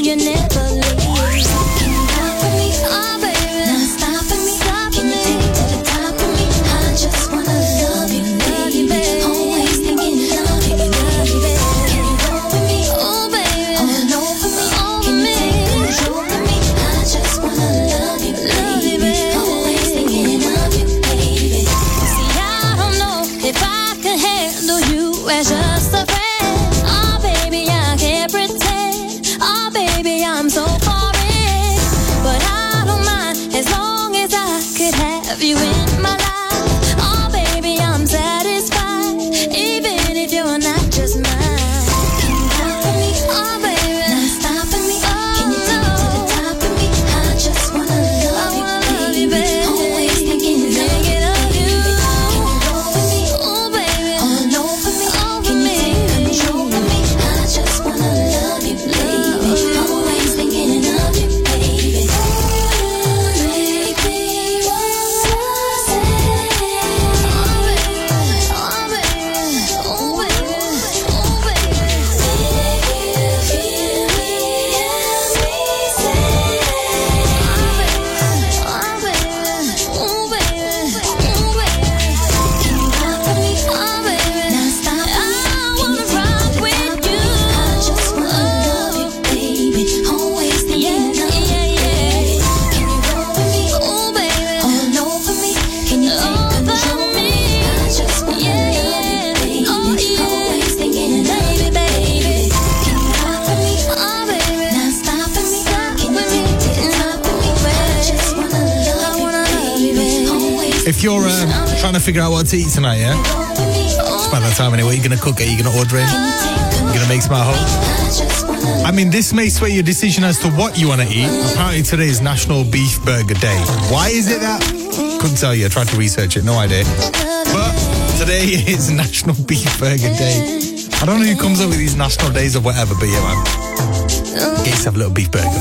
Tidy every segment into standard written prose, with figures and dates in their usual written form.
you never leave. Can you ride for me? Oh baby, now stop for me. Can you take it to the top for me? I just wanna love you, baby. Always thinking of you, baby. Can you roll with me? Oh baby, all over me. Can you take control of me? I just wanna love you, baby. Always thinking of you, baby. See, I don't know if I could handle you as just a friend. Oh baby, I can't pretend. Oh baby, I'm so far in, but I don't mind as long as I could have you in my life. Oh baby, I'm satisfied, even if you're not just mine. Can you ride for me? Oh baby, now stop for me. Can you take it to the top of me? I just wanna love you, baby. Always thinking of you. Can you roll with me? Oh baby, all over me. Can you take control of me? I just wanna love you, baby. Always thinking of you, baby. Make me wanna say, oh baby, oh baby, oh baby, oh baby. Make you feel me as we say, oh baby, oh baby, oh baby. Can you ride for me? Oh baby, now stop for me. I wanna rock with you. I just wanna love you, baby. Always thinking of you, baby. Can you roll with me? Oh baby, all over me. Can you take control of me? I just wanna love you, baby. Always thinking of you, baby. Can you ride for me? Oh baby, now stop for me. Can you take it to the top of me? I just wanna love you, baby. Always If you're trying to figure out what to eat tonight, yeah? roll with me. It's about that time anyway. You're going to cook it, you're going to order it, you're going to make some at home. I just wanna I mean, this may sway your decision as to what you want to eat. Apparently today is National Beef Burger Day. Why is it that? Couldn't tell you. I tried to research it. No idea. But today is National Beef Burger Day. I don't know who comes up with these national days or whatever, but yeah, man. Get yourself a little beef burger.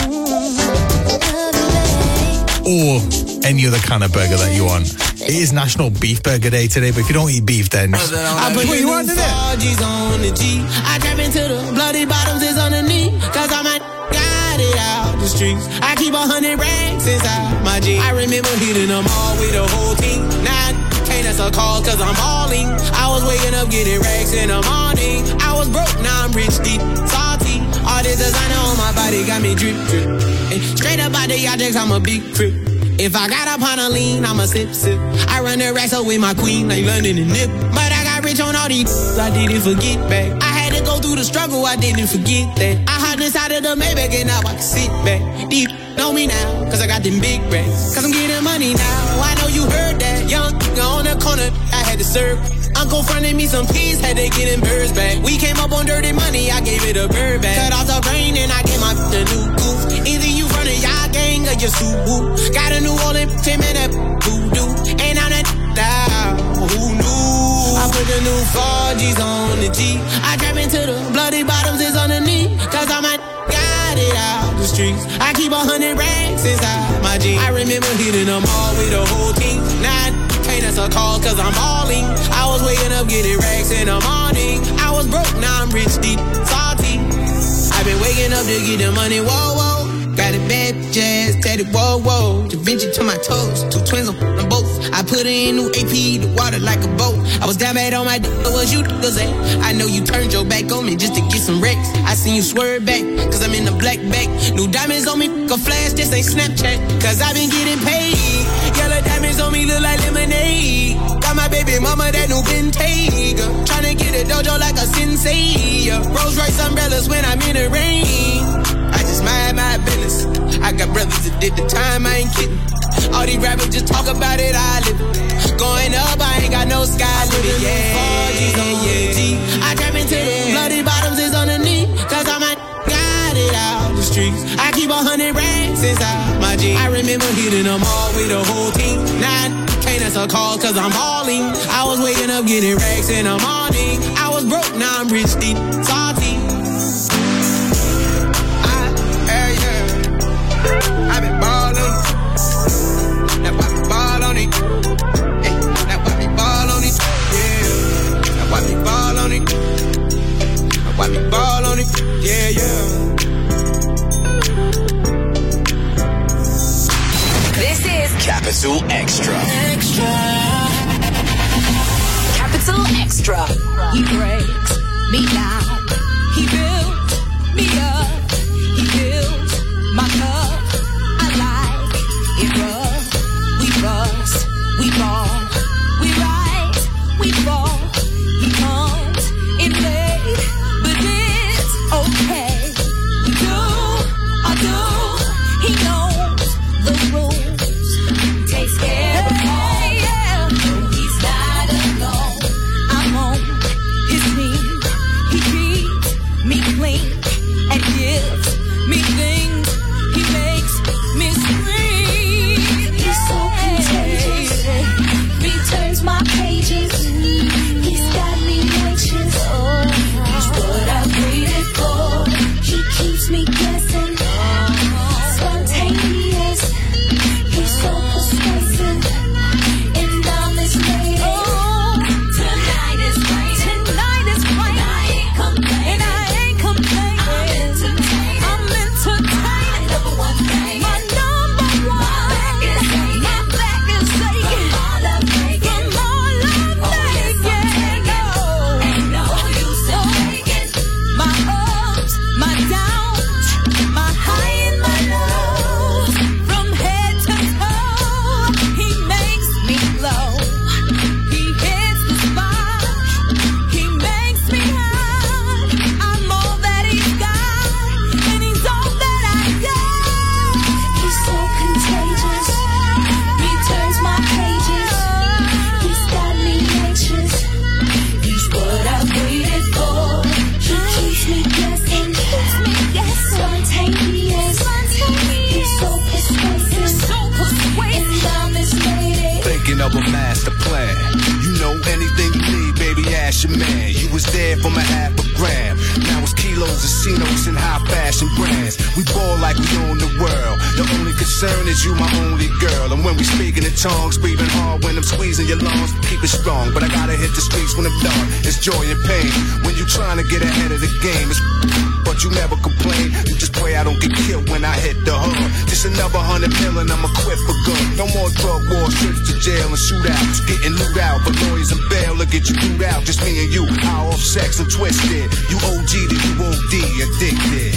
Or any other kind of burger that you want. It is National Beef Burger Day today, but if you don't eat beef, then I put what you want in there? G's on the G. I trap into the bloody bottoms is underneath. Cause I'm a got it out the streets. I keep 100 racks inside my jeans. I remember hitting them all with the whole team. Now can't answer calls cause I'm balling. I was waking up getting racks in the morning. I was broke, now I'm rich, deep, salty. All this designer on my body got me drip, drip. And straight up out the objects, I'm a big crip. If I got up on a lean, I'm a sip, sip. I run the racks up with my queen, like London and Nip. But I got rich on all these, I didn't forget back. I had to go through the struggle, I didn't forget that. I hopped inside of the Maybach and now I can sit back. Deep know me now, cause I got them big racks. Cause I'm getting money now, I know you heard that. Young on the corner, I had to serve. Uncle fronted me some peas, had to get them birds back. We came up on dirty money, I gave it a bird back. Cut off the brain and I gave my the new goof. Either you run a y'all gang or you Subaru. Got a New Orleans Tim and that voodoo. And I'm that down, who knew? I put the new 4G's on the G. I trap into the bloody bottoms is underneath. Cause I'm a got it out the streets. I keep 100 racks inside my jeans. I remember hitting them all with the whole team. Now can't answer calls cause I'm balling. I was waking up getting racks in the morning. I was broke, now I'm rich, deep, salty. I've been waking up to get the money, whoa, whoa. Got a bad jazz, tatted, whoa, whoa. Da Vinci to my toes, 2 twins on them both. I put in new AP, the water like a boat. I was down bad on my but what you was at? I know you turned your back on me just to get some wrecks. I seen you swerve back, cause I'm in the black back. New diamonds on me, a flash, this ain't Snapchat. Cause I been getting paid. Yellow diamonds on me look like lemonade. Got my baby mama that new Bentayga. Tryna get a dojo like a sensei. Rolls Royce umbrellas when I'm in the rain. I just mind my business. I got brothers that did the time, I ain't kidding. All these rappers just talk about it, I live it. Going up, I ain't got no sky limit. I trap into the bloody bottoms is underneath. Cause I'm a got it out the streets. I keep 100 racks inside my jeans. I remember hitting them all with the whole team. Now can't answer calls cause I'm balling. I was waking up getting racks in the morning. I was broke, now I'm rich, deep, salty. I been ballin'. Now why me ball on it? Hey, now why me ball on it? Yeah. Now why me ball on it? Now why me ball on it? Yeah, yeah. Extra. He breaks me down. He builds me up. He fills my cup. I like it rough. We bust, we fall, we rise, we fall. He comes in late, but it's okay. We do, I do. He knows the rules. Takes care of all. Yeah. No, he's not alone. I'm on his team. He keeps me clean and gives me things. He makes me scream. He's so contagious. He turns my pages. He's got me anxious. He's what I waited for. He keeps me guessing. Spontaneous. He's so persuasive. And I'm his lady. Tonight is great. Tonight is great. And I ain't complaining. I'm entertained. My number one thing. My number one. My back is aching. My back is aching. From all I'm making. From all I'm making. Ain't no use in faking. My ups, my downs, my high and my lows. From head to toe, he makes me glow. He hits the spot. He makes me high. I'm all that he's got, and he's all that I got. He's so contagious. He turns my pages. He's got me anxious. He's what I waited for. He keeps me guessing. Spontaneous. He's so persuasive. So persuasive. And I'm his lady. Thinking of a master plan. You know anything you need, baby, ask your man. You was there for my $1/2 gram. Now it's kilos of C-notes and high fashion brands. We ball like we own the world. The only concern is you my only girl. And when we speaking in tongues, breathing hard when I'm squeezing your lungs, keep it strong. But I gotta hit the streets when I'm done. It's joy and pain. When you trying to get ahead of the game, it's but you never complain. You just pray I don't get killed when I hit the hood. Just another 100 million, I'ma quit for good. No more drug wars, trips to jail and shootouts. Getting loot out, but lawyers and bail will get you through out. Just me and you, high off sex and twisted. You OG to you OD, addicted.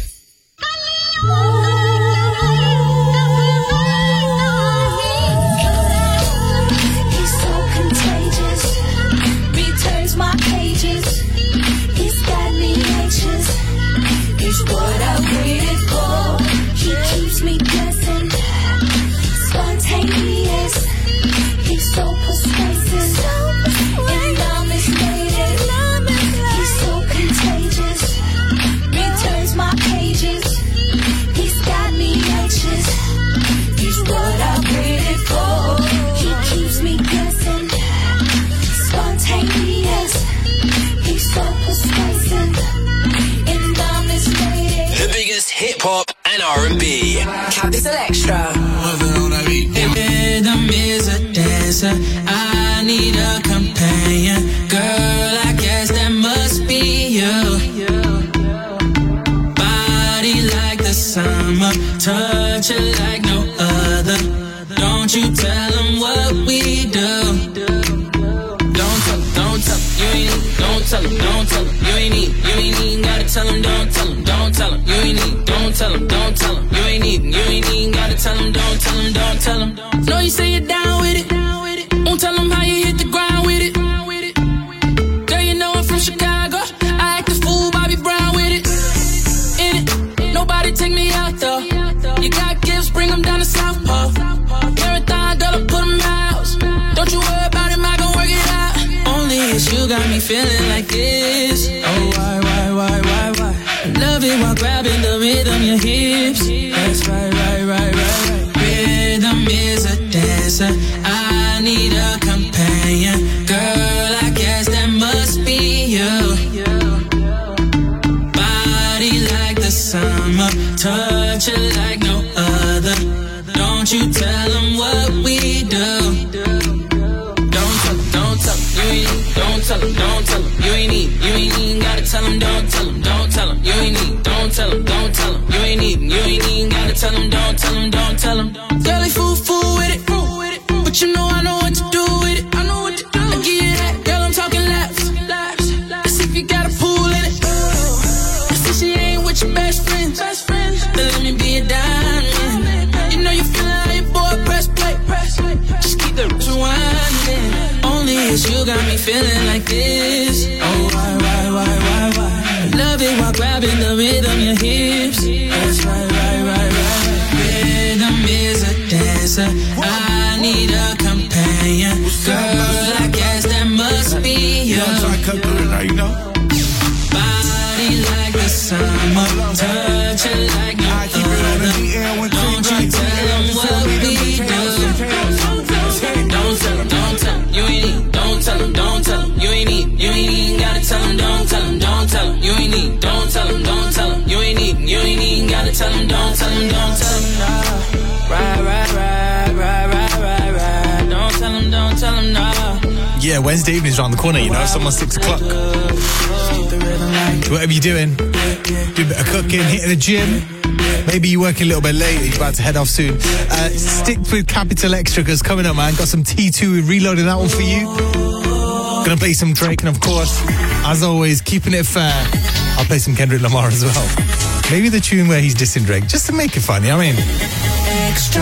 He's so contagious. He turns my pages. He's got me anxious. He's what I waited for. He keeps me guessing. Spontaneous. He's so persuasive. And I'm his lady. He's so contagious. He turns my pages. He's got me anxious. He's what I waited for. He keeps me guessing. Spontaneous. He's so persuasive. And I'm his lady. The biggest hip hop and R&B. Capital Extra. Rhythm is a dancer. I need a companion. Girl, I guess that must be you. Body like the summer, touch it like no other. Don't you tell them what we do. Don't tell them, don't tell them, you ain't need, don't tell them, don't tell them, you ain't need, gotta tell them, don't tell them, don't tell them, you ain't need, don't tell them, don't tell them, you ain't need, gotta tell them, don't tell them, don't tell them. Know you say you're down with it, won't tell them how you hit the ground with it. Girl, you know I'm from Chicago, I act a fool, Bobby Brown with it. In it, nobody take me out though. You got gifts, bring them down to South Pole. Marathon, girl, I put them house. Don't you worry about him, I gon' work it out. Only it's you got me feeling like this. Oh, why? Love it while grabbing the rhythm, your hips. That's right. Rhythm is a dancer. I need a companion. Girl, I guess that must be you. Body like the summer, touch it like no other. Don't you tell them what we do. Don't tell them, don't tell them, you ain't need, don't tell them, don't tell them, you ain't need, gotta tell them, don't tell them, don't tell them, you ain't need, don't tell them, don't tell them, you ain't need, gotta tell them, don't tell them, don't tell them. Girl, they fool with it, but you know I know what to do with it. I give you that, girl, I'm talking laps. Guess you got me feeling like this. Oh, why? Love it while grabbing the rhythm, your hips. That's right. Rhythm is a dancer. I need a companion. Girl, I guess that must be you. Body like the summer, touch it like no other. Don't you tell them what we do. Don't tell them, you ain't need. Don't tell them, you ain't need. You ain't even gotta tell them, don't tell them, you ain't need. Don't tell them, you ain't need. You ain't even gotta tell them, don't tell them, Right. Don't tell them, no. Yeah, Wednesday evening's around the corner, you know, it's almost 6 o'clock. Whatever you're doing, do a bit of cooking, hitting the gym. Maybe you're working a little bit late, you're about to head off soon. Stick with Capital Extra, because coming up, man, got some T2, reloading that one for you. Gonna play some Drake, and of course, as always, keeping it fair, I'll play some Kendrick Lamar as well. Maybe the tune where he's dissing Drake, just to make it fun, you know what I mean? Extra.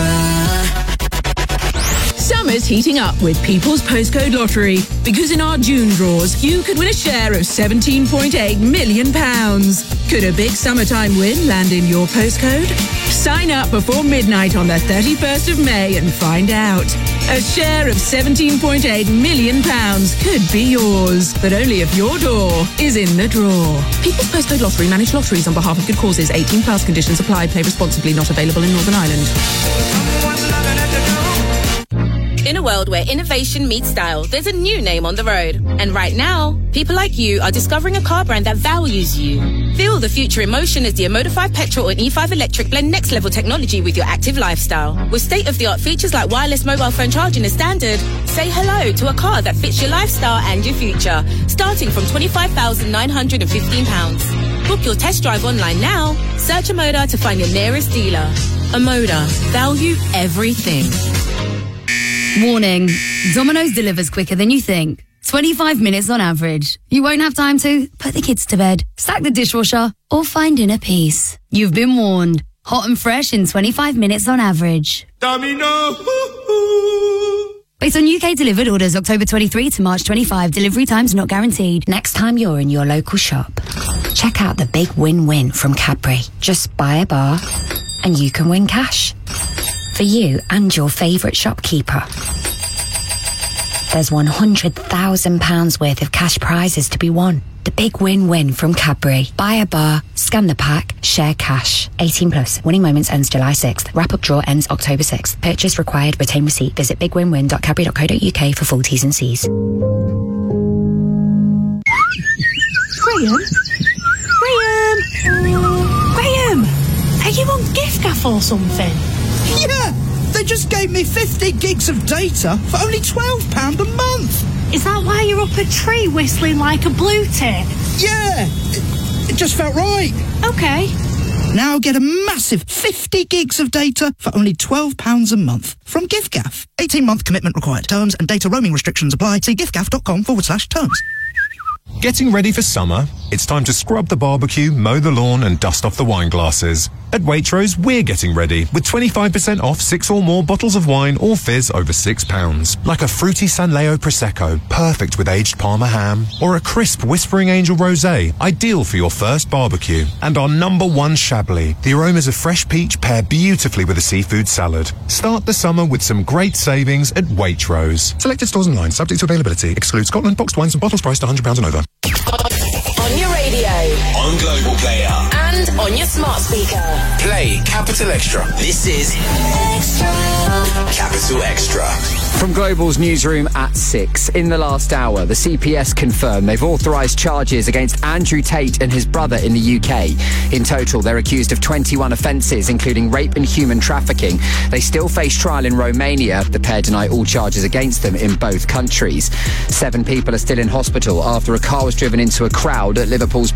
Summer's heating up with People's Postcode Lottery, because in our June draws, you could win a share of £17.8 million. Could a big summertime win land in your postcode? Sign up before midnight on the 31st of May and find out. A share of £17.8 million could be yours, but only if your door is in the draw. People's Postcode Lottery manage lotteries on behalf of good causes. 18 plus conditions apply. Play responsibly. Not available in Northern Ireland. In a world where innovation meets style, there's a new name on the road. And right now, people like you are discovering a car brand that values you. Feel the future in motion as the Omoda 5 Petrol and E5 Electric blend next level technology with your active lifestyle. With state-of-the-art features like wireless mobile phone charging as standard, say hello to a car that fits your lifestyle and your future, starting from £25,915. Book your test drive online now. Search Omoda to find your nearest dealer. Omoda. Value everything. Warning, Domino's delivers quicker than you think. 25 minutes on average. You won't have time to put the kids to bed, stack the dishwasher, or find inner peace. You've been warned. Hot and fresh in 25 minutes on average. Domino! Based on UK delivered orders October 23 to March 25. Delivery times not guaranteed. Next time you're in your local shop, check out the big win-win from Cadbury. Just buy a bar and you can win cash. For you and your favourite shopkeeper. There's £100,000 worth of cash prizes to be won. The big win-win from Cadbury. Buy a bar, scan the pack, share cash. 18 plus. Winning moments ends July 6th. Wrap-up draw ends October 6th. Purchase required. Retain receipt. Visit bigwinwin.cadbury.co.uk for full T's and C's. Graham! Are you on giffgaff or something? Yeah! They just gave me 50 gigs of data for only £12 a month! Is that why you're up a tree whistling like a blue tit? Yeah! It just felt right. Okay. Now get a massive 50 gigs of data for only £12 a month from giffgaff. 18-month commitment required. Terms and data roaming restrictions apply. See giffgaff.com/terms. Getting ready for summer? It's time to scrub the barbecue, mow the lawn and dust off the wine glasses. At Waitrose, we're getting ready with 25% off 6 or more bottles of wine or fizz over £6. Like a fruity San Leo Prosecco, perfect with aged Parma ham, or a crisp Whispering Angel Rosé, ideal for your first barbecue. And our #1 Chablis. The aromas of fresh peach pair beautifully with a seafood salad. Start the summer with some great savings at Waitrose. Selected stores online, subject to availability. Excludes Scotland boxed wines and bottles priced £100 and over. On your radio. On Global Player. And on your smart speaker. Play Capital Extra. This is Extra. Capital Extra. From Global's newsroom at 6. In the last hour, the CPS confirmed they've authorised charges against Andrew Tate and his brother in the UK. In total, they're accused of 21 offences, including rape and human trafficking. They still face trial in Romania. The pair deny all charges against them in both countries. 7 people are still in hospital after a car was driven into a crowd at Liverpool's Premier League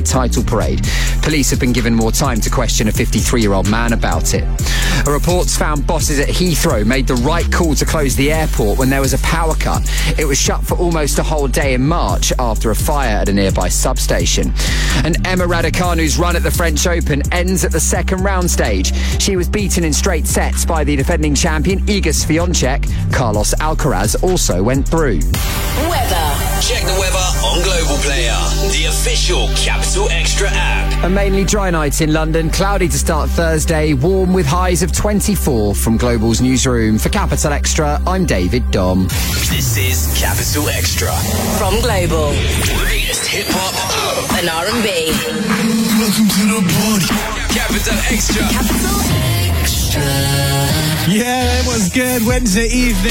title parade. Police have been given more time to question a 53-year-old man about it. A report's found bosses at Heathrow made the right call to close the airport when there was a power cut. It was shut for almost a whole day in March after a fire at a nearby substation. And Emma Raducanu's run at the French Open ends at the second round stage. She was beaten in straight sets by the defending champion Iga Swiatek. Carlos Alcaraz also went through. Weather. Check the weather on Global Player, the official Capital Extra app. A mainly dry night in London, cloudy to start Thursday, warm with highs of 24. From Global's newsroom for Capital Extra, I'm David Dom. This is Capital Extra From Global. latest hip hop and R&B. Welcome to the party. Capital Extra. Yeah, it was good. Wednesday evening.